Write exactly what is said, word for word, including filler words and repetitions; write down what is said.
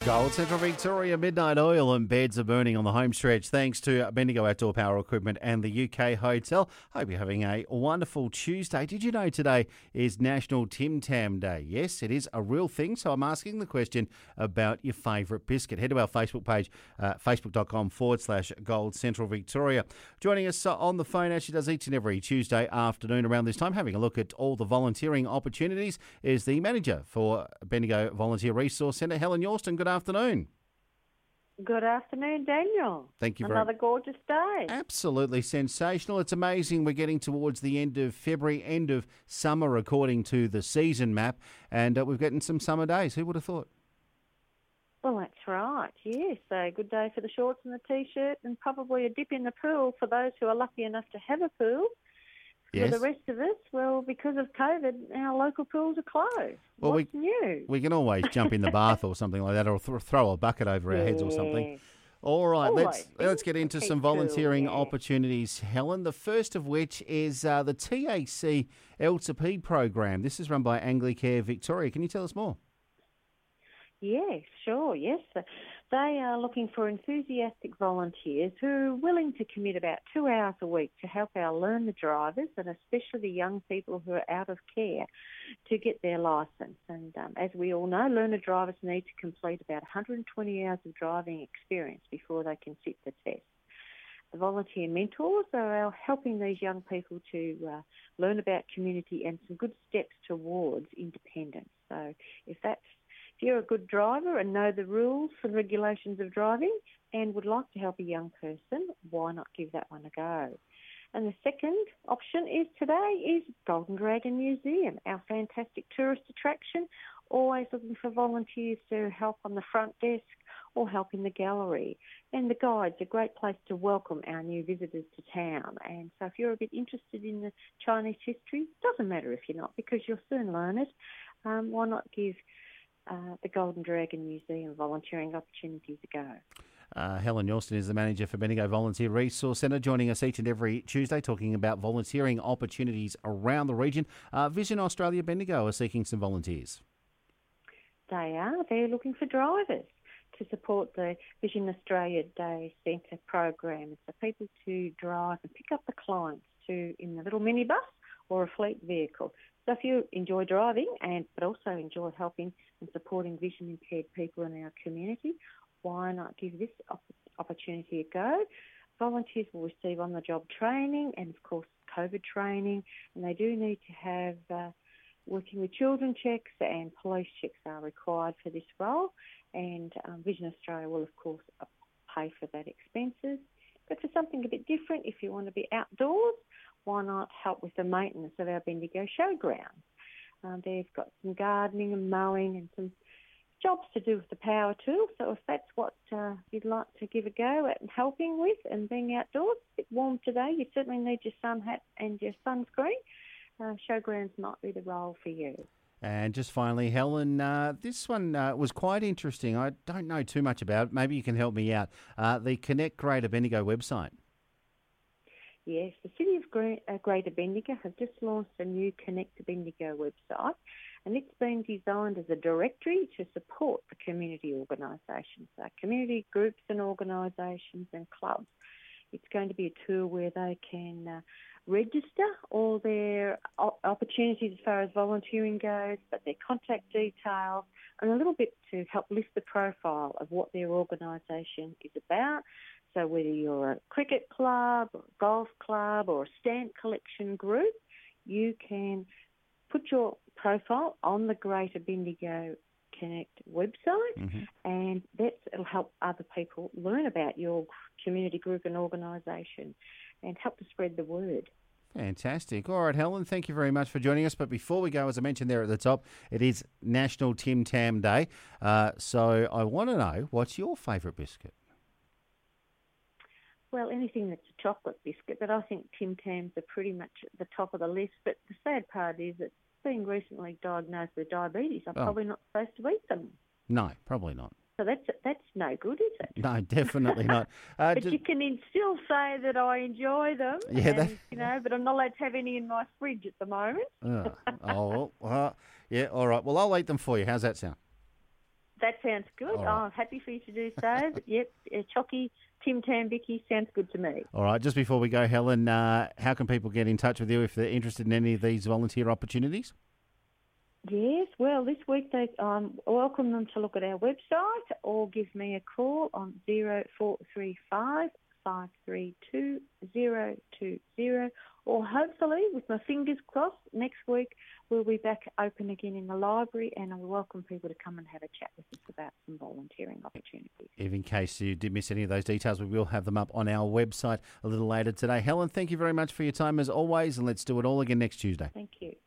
Gold Central Victoria, Midnight Oil and beds are burning on the home stretch thanks to Bendigo Outdoor Power Equipment and the U K Hotel. Hope you're having a wonderful Tuesday. Did you know today is National Tim Tam Day? Yes, it is a real thing, so I'm asking the question about your favourite biscuit. Head to our Facebook page, uh, facebook.com forward slash Gold Central Victoria. Joining us on the phone, as she does each and every Tuesday afternoon around this time, having a look at all the volunteering opportunities, is the manager for Bendigo Volunteer Resource Centre, Helen Yorston. Good afternoon. Good afternoon, Daniel. Thank you very Another gorgeous day. Absolutely sensational. It's amazing we're getting towards the end of February, end of summer according to the season map, and uh, we've gotten some summer days. Who would have thought? Well, that's right, yes. A good day for the shorts and the T-shirt, and probably a dip in the pool for those who are lucky enough to have a pool. Yes. For the rest of us, well, because of COVID, our local pools are closed. Well, What's we, new? We can always jump in the bath or something like that, or th- throw a bucket over our heads or something. Yes. All right, Always. let's let's get into Keep some cool, volunteering yeah. opportunities, Helen. The first of which is uh, the T A C L two P program. This is run by Anglicare Victoria. Can you tell us more? Yes, sure, yes. They are looking for enthusiastic volunteers who are willing to commit about two hours a week to help our learner drivers, and especially the young people who are out of care, to get their licence. And um, as we all know, learner drivers need to complete about one hundred twenty hours of driving experience before they can sit the test. The volunteer mentors are helping these young people to uh, learn about community and some good steps towards independence. So if that's If you're a good driver and know the rules and regulations of driving and would like to help a young person, why not give that one a go? And the second option is today is Golden Dragon Museum, our fantastic tourist attraction, always looking for volunteers to help on the front desk or help in the gallery. And the guide's a great place to welcome our new visitors to town. And so if you're a bit interested in the Chinese history, doesn't matter if you're not, because you'll soon learn it, um, why not give Uh, the Golden Dragon Museum volunteering opportunities ago. Uh, Helen Yorston is the manager for Bendigo Volunteer Resource Centre, joining us each and every Tuesday talking about volunteering opportunities around the region. Uh, Vision Australia Bendigo are seeking some volunteers. They are. They're looking for drivers to support the Vision Australia Day Centre program. It's for people to drive and pick up the clients to in the little minibus or a fleet vehicle. So if you enjoy driving and but also enjoy helping and supporting vision impaired people in our community, why not give this op- opportunity a go? Volunteers will receive on-the-job training and, of course, COVID training, and they do need to have uh, working with children checks, and police checks are required for this role, and um, Vision Australia will, of course, uh, pay for that expenses. But for something a bit different, if you want to be outdoors, why not help with the maintenance of our Bendigo showgrounds? Um, they've got some gardening and mowing and some jobs to do with the power tool. So if that's what uh, you'd like to give a go at and helping with and being outdoors, a bit warm today, you certainly need your sun hat and your sunscreen. Uh, showgrounds might be the role for you. And just finally, Helen, uh, this one uh, was quite interesting. I don't know too much about it. Maybe you can help me out. Uh, the Connect Greater Bendigo website. Yes, the City of Greater Bendigo has just launched a new Connect Bendigo website, and it's been designed as a directory to support the community organisations, so community groups and organisations and clubs. It's going to be a tool where they can uh, register all their opportunities as far as volunteering goes, but their contact details, and a little bit to help lift the profile of what their organisation is about. So whether you're a cricket club, or a golf club, or a stamp collection group, you can put your profile on the Greater Bendigo Connect website, Mm-hmm. and that will help other people learn about your community group and organisation and help to spread the word. Fantastic. All right, Helen, thank you very much for joining us. But before we go, as I mentioned there at the top, it is National Tim Tam Day. Uh, so I want to know, what's your favourite biscuit? Well, anything that's a chocolate biscuit, but I think Tim Tams are pretty much at the top of the list. But the sad part is that being recently diagnosed with diabetes, I'm Oh. probably not supposed to eat them. No, probably not. So that's that's no good, is it? No, definitely not. Uh, But just- you can in- still say that I enjoy them, Yeah, and, that- you know, but I'm not allowed to have any in my fridge at the moment. uh, oh, well, uh, yeah, all right. Well, I'll eat them for you. How's that sound? That sounds good. All Oh, right. I'm happy for you to do so. But yep, uh, Chalky, Tim Tambicki sounds good to me. All right, just before we go, Helen, uh, how can people get in touch with you if they're interested in any of these volunteer opportunities? Yes, well, this week they um, welcome them to look at our website or give me a call on zero four three five, five three two, zero two zero, or hopefully, with my fingers crossed, next week we'll be back open again in the library, and I welcome people to come and have a chat with us about some volunteering opportunities. If in case you did miss any of those details, we will have them up on our website a little later today. Helen, thank you very much for your time as always, and let's do it all again next Tuesday. Thank you.